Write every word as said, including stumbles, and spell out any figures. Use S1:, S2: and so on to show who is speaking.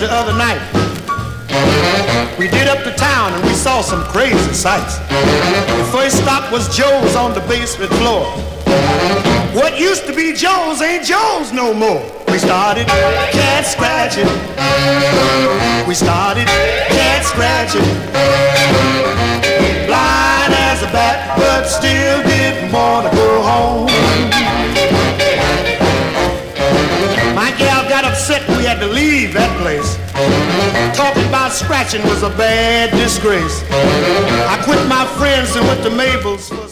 S1: the other night. We did up to town and we saw some crazy sights. The first stop was Joe's on the basement floor. What used to be Joe's ain't Joe's no more. We started cat scratching. We started cat scratching. Blind as a bat, but still didn't want to go home. My gal got upset, we had to leave that place. Talking about scratching was a bad disgrace. I quit my friends and went to Mabel's.